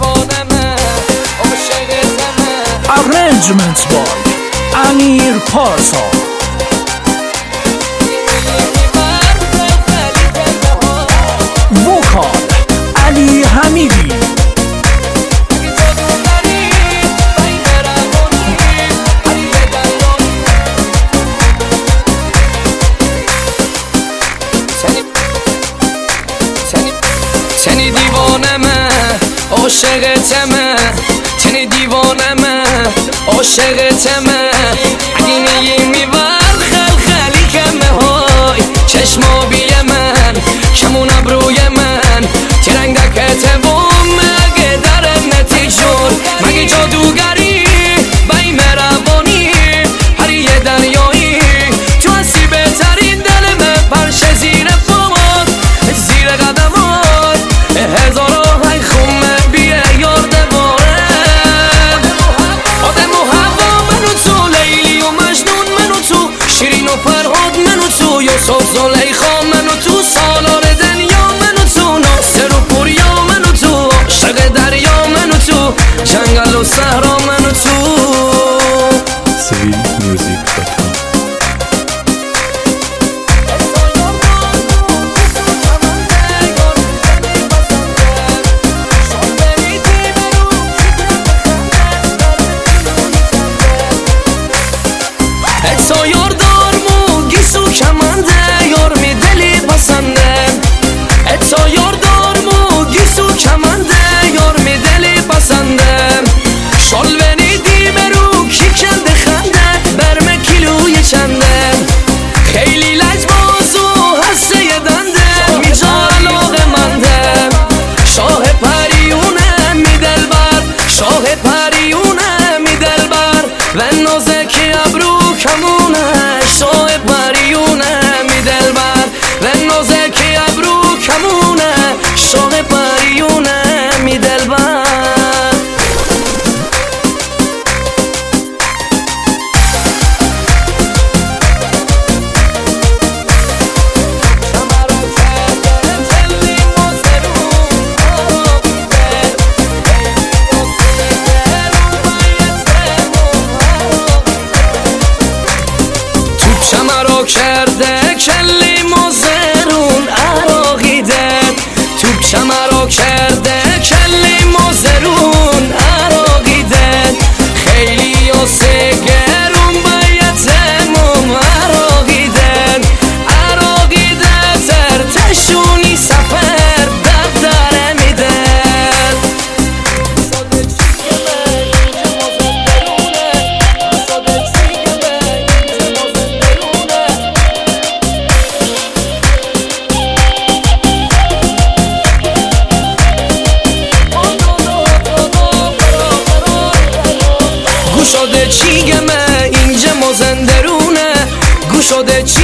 Arrangements by Amir Parsa. Vocal Ali Hamidi. تنی دیوانمه عاشقتمه تنی دیوانمه عاشقتمه اگه میگی میبر خلخلی کمه های چشمابی من کمون ابروی من ترنگ دکته و مگه در نتیجون مگه جادوگری بای مروانی هر یه دریایی تو هستی بهترین دلمه پرشه زیر پامات زیر قدمات هزارا های خمه بیه یار دواره آدم و هوا منو تو لیلی و مجنون منو تو شیرین و فرهاد منو تو یوسف زلیخا منو تو سالار دنیا منو تو ناصر و پوریا منو تو عاشق دریا منو تو جنگل و صحرا منو تو civilmusic.com اتا یار دارمو گیسو کمنده یار می دلی پسنده اتا یار دارمو گیسو کمنده یار می دلی پسنده شال ونیدی برو کی کنده خنده برم کیلوی چنده خیلی لجباز و هسته یه دنده میجا علاقه منده شاه پریونه می دلبر شاه پریونه می دلبر و نازکی ابرو کمونه شاه پریونه می دلبر و نازکی ابرو کمونه شاه پریونه می دلبر شمرا کرده کلی مزرون عراقیده توپ شمرا کرده کلی مزرون عراقیده خیلی و سگرون باید تموم عراقیده عراقیده ترتشونی سفر داره میده گوشاده چیگمه اینجا مازندرونه گوشاده چی